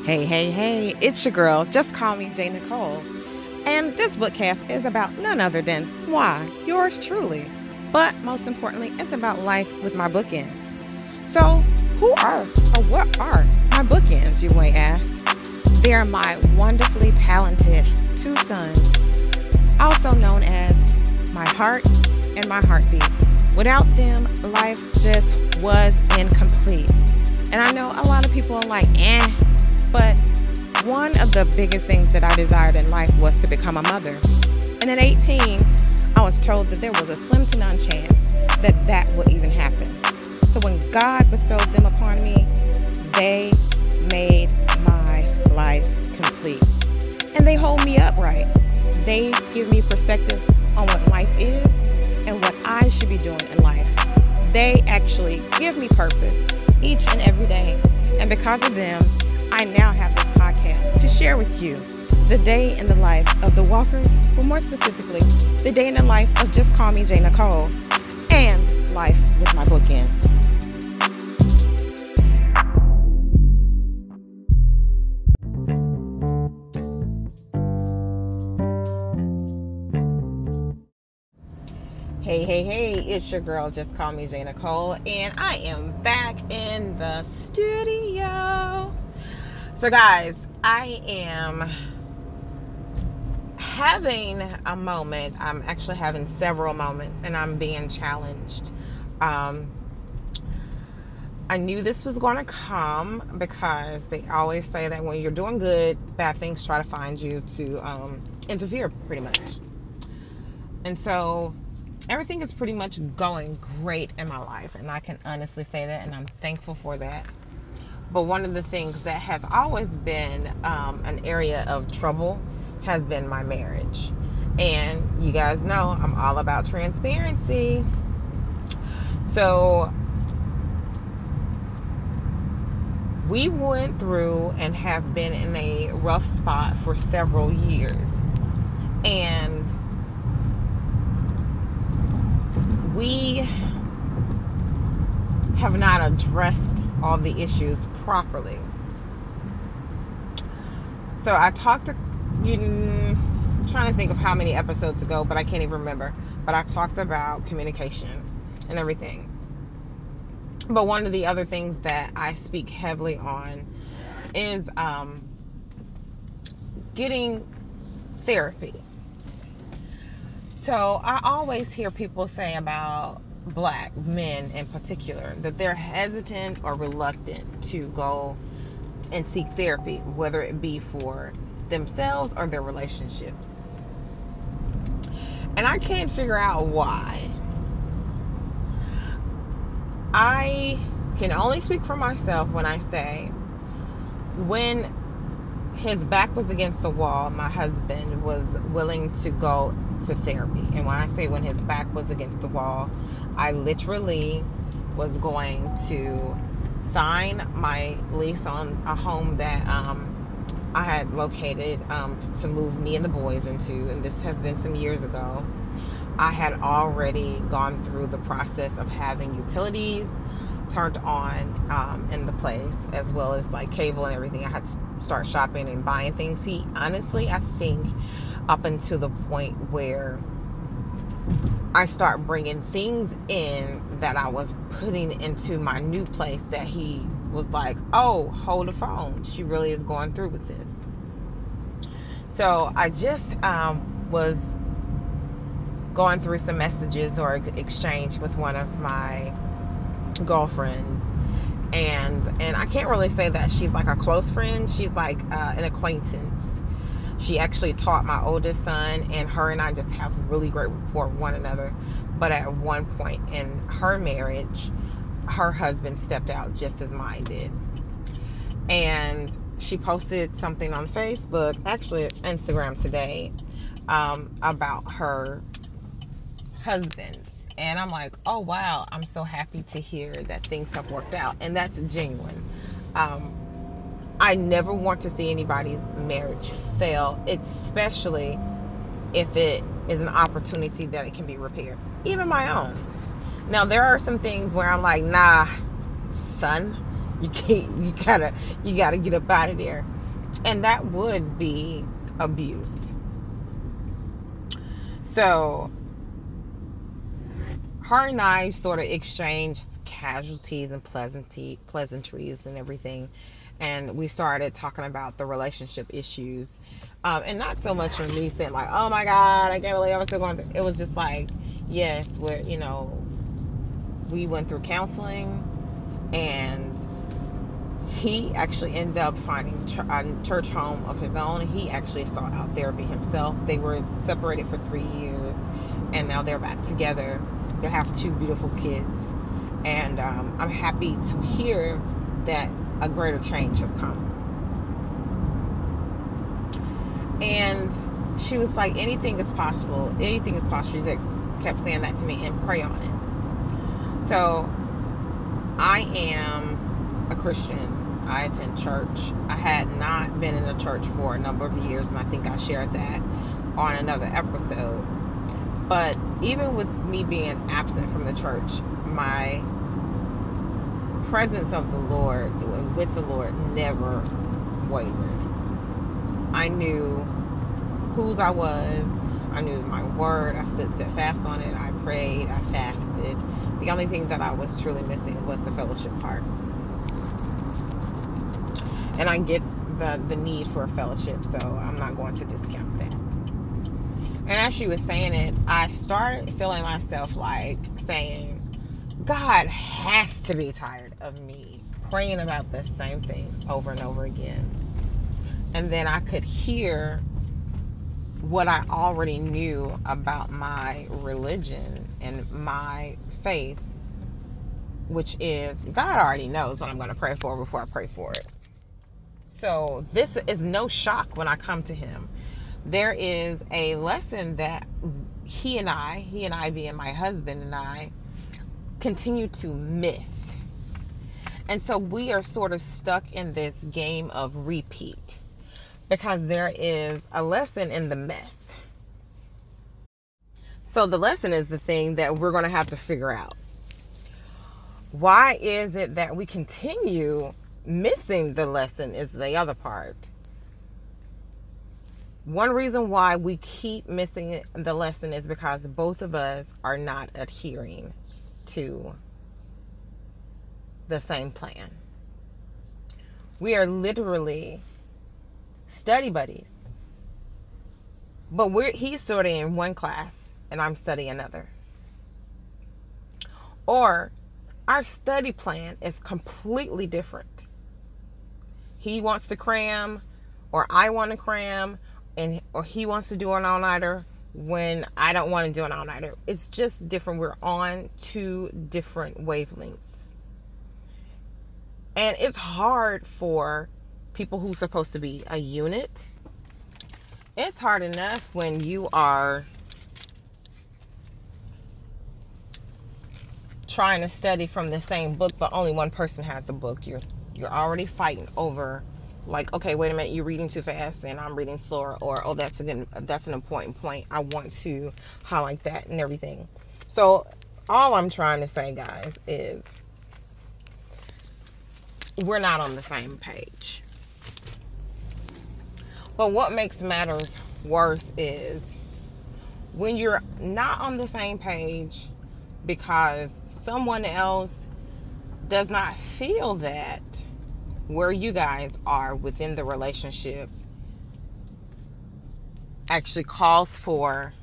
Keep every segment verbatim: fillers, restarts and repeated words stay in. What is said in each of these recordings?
Hey, hey, hey, it's your girl. Just call me J. Nicole. And this bookcast is about none other than why, yours truly. But most importantly, it's about life with my bookends. So, who are or what are my bookends, you may ask? They are my wonderfully talented two sons, also known as my heart and my heartbeat. Without them, life just was incomplete. And I know a lot of people are like, eh, but one of the biggest things that I desired in life was to become a mother. And at eighteen, I was told that there was a slim to none chance that that would even happen. So when God bestowed them upon me, they made my life complete. And they hold me upright. They give me perspective on what life is and what I should be doing in life. They actually give me purpose each and every day. And because of them, I now have this podcast to share with you the day in the life of the Walkers, but more specifically, the day in the life of Just Call Me J. Nicole, and life with my bookends. Hey, hey, hey, it's your girl, Just Call Me J. Nicole, and I am back in the studio. So guys, I am having a moment. I'm actually having several moments, and I'm being challenged. Um, I knew this was going to come because they always say that when you're doing good, bad things try to find you to um, interfere, pretty much. And so everything is pretty much going great in my life, and I can honestly say that, and I'm thankful for that. But one of the things that has always been um, an area of trouble has been my marriage. And you guys know I'm all about transparency. So we went through and have been in a rough spot for several years. And we have not addressed all the issues properly. So I talked to you, I'm trying to think of how many episodes ago, but I can't even remember. But I talked about communication and everything. But one of the other things that I speak heavily on is um, getting therapy. So I always hear people say about black men in particular that they're hesitant or reluctant to go and seek therapy, whether it be for themselves or their relationships. And I can't figure out why. I can only speak for myself when I say, when his back was against the wall, my husband was willing to go to therapy. And when I say when his back was against the wall, I literally was going to sign my lease on a home that um, I had located um, to move me and the boys into. And this has been some years ago. I had already gone through the process of having utilities turned on um, in the place, as well as like cable and everything. I had to start shopping and buying things. He honestly, I think, up until the point where I start bringing things in that I was putting into my new place, that he was like, oh, hold the phone. She really is going through with this. So I just um, was going through some messages or exchange with one of my girlfriends. And, and I can't really say that she's like a close friend. She's like uh, an acquaintance. She actually taught my oldest son, and her and I just have really great rapport with one another. But at one point in her marriage, her husband stepped out just as mine did. And she posted something on Facebook, actually Instagram today, um, about her husband. And I'm like, oh wow, I'm so happy to hear that things have worked out. And that's genuine. Um, I never want to see anybody's marriage fail, especially if it is an opportunity that it can be repaired. Even my own. Now, there are some things where I'm like, nah, son, You can't, you gotta, you gotta get up out of there. And that would be abuse. So her and I sort of exchanged casualties and pleasantry, pleasantries and everything. And we started talking about the relationship issues. Um, and not so much from me saying like, oh my God, I can't believe I'm still going through. It was just like, yes, we're, you know, we went through counseling, and he actually ended up finding a church home of his own. He actually sought out therapy himself. They were separated for three years, and now they're back together. They have two beautiful kids, and um, I'm happy to hear that a greater change has come. And she was like, anything is possible. Anything is possible. She kept saying that to me, and pray on it. So I am a Christian. I attend church. I had not been in a church for a number of years, and I think I shared that on another episode. But even with me being absent from the church, my presence of the Lord, with the Lord, never wavered. I knew whose I was. I knew my word. I stood steadfast on it. I prayed. I fasted. The only thing that I was truly missing was the fellowship part. And I get the, the need for a fellowship, so I'm not going to discount that. And as she was saying it, I started feeling myself like saying, God has to be tired of me praying about the same thing over and over again. And then I could hear what I already knew about my religion and my faith, which is God already knows what I'm going to pray for before I pray for it. So this is no shock when I come to him. There is a lesson that he and I, he and I being my husband and I, continue to miss. And so we are sort of stuck in this game of repeat, because there is a lesson in the mess. So the lesson is the thing that we're going to have to figure out. Why is it that we continue missing the lesson is the other part. One reason why we keep missing the lesson is because both of us are not adhering to the same plan. We are literally study buddies, but we're he's studying one class and I'm studying another. Or our study plan is completely different. He wants to cram, or I want to cram, and or he wants to do an all-nighter when I don't want to do an all-nighter. It's just different. We're on two different wavelengths. And it's hard for people who's supposed to be a unit. It's hard enough when you are trying to study from the same book, but only one person has the book. You're you're already fighting over, like, okay, wait a minute, you're reading too fast and I'm reading slower, or oh, that's a good, that's an important point. I want to highlight that and everything. So all I'm trying to say, guys, is we're not on the same page. But what makes matters worse is when you're not on the same page because someone else does not feel that where you guys are within the relationship actually calls for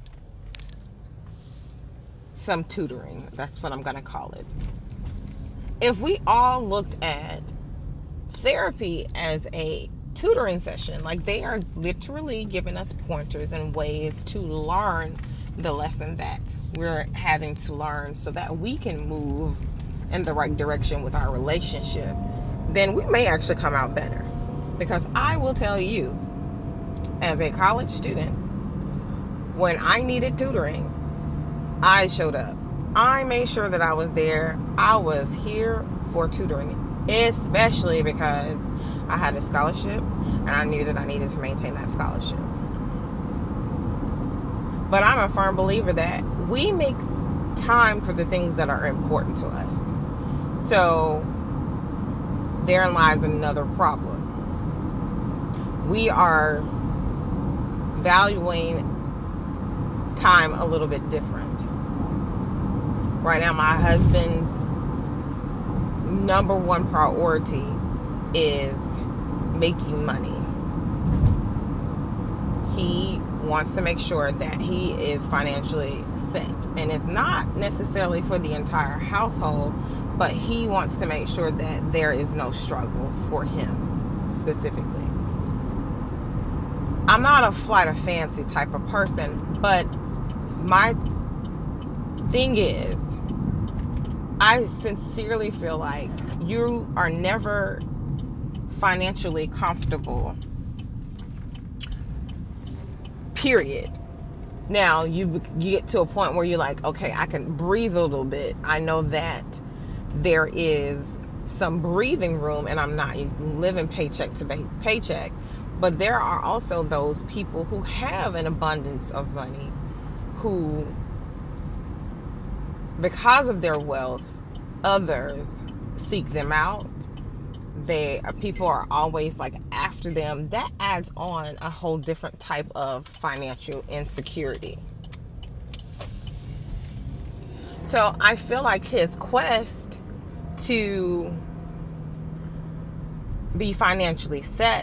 some tutoring. That's what I'm going to call it. If we all looked at therapy as a tutoring session, like they are literally giving us pointers and ways to learn the lesson that we're having to learn so that we can move in the right direction with our relationship, then we may actually come out better. Because I will tell you, as a college student, when I needed tutoring, I showed up. I made sure that I was there. I was here for tutoring, especially because I had a scholarship and I knew that I needed to maintain that scholarship. But I'm a firm believer that we make time for the things that are important to us. So therein lies another problem. We are valuing time a little bit different. Right now, my husband's number one priority is making money. He wants to make sure that he is financially set. And it's not necessarily for the entire household, but he wants to make sure that there is no struggle for him specifically. I'm not a flight of fancy type of person, but my thing is, I sincerely feel like you are never financially comfortable, period. Now, you, you get to a point where you're like, okay, I can breathe a little bit. I know that there is some breathing room and I'm not living paycheck to paycheck. But there are also those people who have an abundance of money who, because of their wealth, others seek them out. They people are always like after them. That adds on a whole different type of financial insecurity. So I feel like his quest to be financially set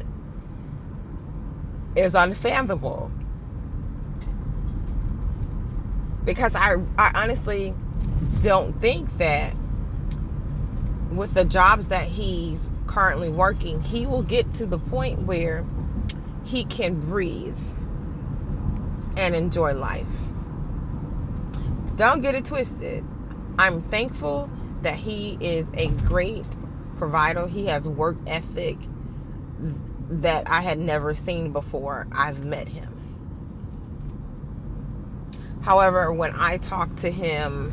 is unfathomable, because I, I honestly don't think that with the jobs that he's currently working, he will get to the point where he can breathe and enjoy life. Don't get it twisted. I'm thankful that he is a great provider. He has work ethic that I had never seen before I've met him. However, when I talk to him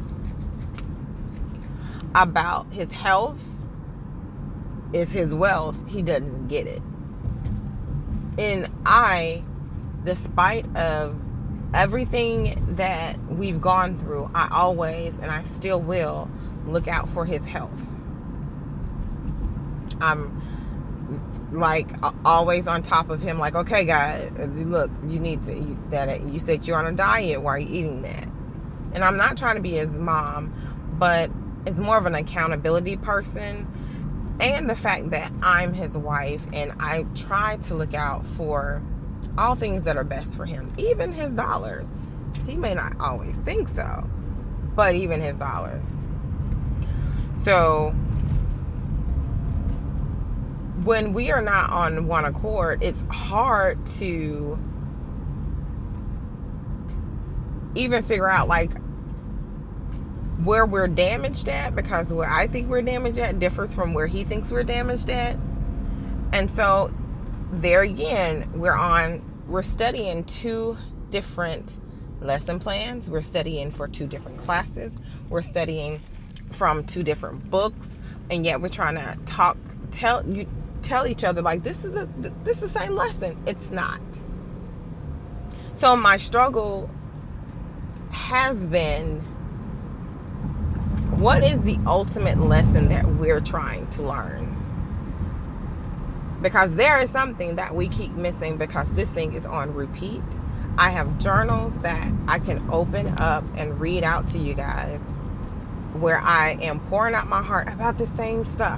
about his health is his wealth, he doesn't get it. And I, despite of everything that we've gone through, I always, and I still will, look out for his health. I'm like always on top of him, like, okay guys, look, you need to you, that you said you're on a diet, why are you eating that? And I'm not trying to be his mom, but it's more of an accountability person, and the fact that I'm his wife and I try to look out for all things that are best for him, even his dollars. He may not always think so, but even his dollars. So when we are not on one accord, it's hard to even figure out like where we're damaged at, because where I think we're damaged at differs from where he thinks we're damaged at. And so there again, we're on we're studying two different lesson plans. We're studying for two different classes. We're studying from two different books, and yet we're trying to talk tell you tell each other like this is a this is the same lesson. It's not. So my struggle has been, what is the ultimate lesson that we're trying to learn? Because there is something that we keep missing, because this thing is on repeat. I have journals that I can open up and read out to you guys where I am pouring out my heart about the same stuff.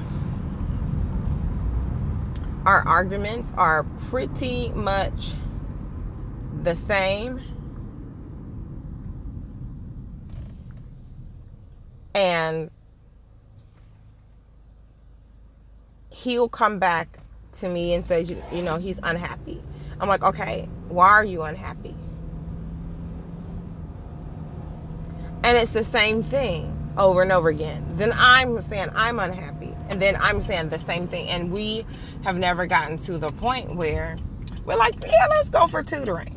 Our arguments are pretty much the same. And he'll come back to me and say, you, you know, he's unhappy. I'm like, okay, why are you unhappy? And it's the same thing over and over again. Then I'm saying I'm unhappy. And then I'm saying the same thing. And we have never gotten to the point where we're like, yeah, let's go for tutoring.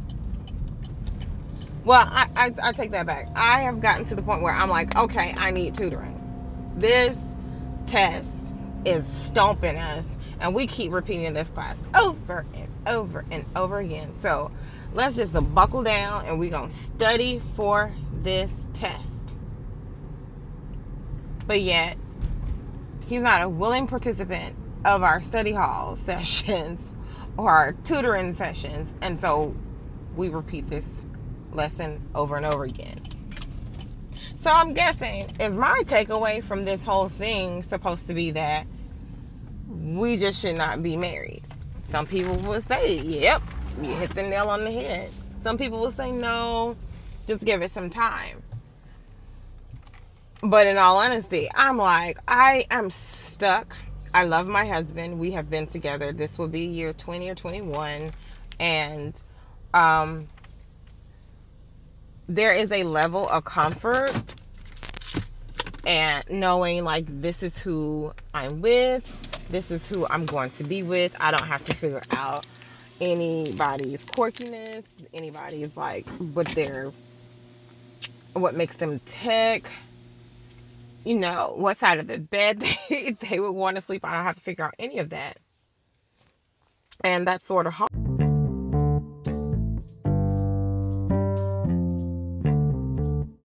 Well, I, I, I take that back. I have gotten to the point where I'm like, okay, I need tutoring. This test is stomping us, and we keep repeating this class over and over and over again. So let's just buckle down, and we're going to study for this test. But yet, He's not a willing participant of our study hall sessions or our tutoring sessions. And so we repeat this lesson over and over again. So I'm guessing, is my takeaway from this whole thing supposed to be that we just should not be married? Some people will say, yep, you hit the nail on the head. Some people will say, no, just give it some time. But in all honesty, I'm like, I am stuck. I love my husband. We have been together. This will be year twenty or twenty-one. And um, there is a level of comfort and knowing like this is who I'm with. This is who I'm going to be with. I don't have to figure out anybody's quirkiness. Anybody's like what their, what makes them tick. You know, what side of the bed they, they would want to sleep on. I don't have to figure out any of that. And that's sort of hard.